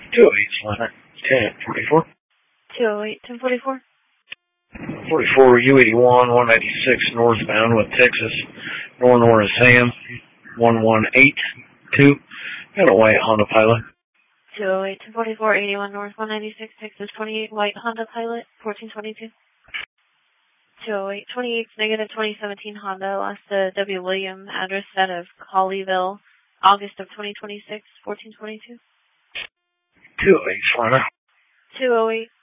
208 Solana. 1044. 208, 1044. 44 U81 196 northbound with Texas. North is Sam 1182. Got a white Honda Pilot. 208, 1044, 81 North 196 Texas 28 white Honda Pilot 1422. 208, 28 negative 2017 Honda lost to W. William address set of Colleyville, August of 2026 1422. 208 Solana. 208,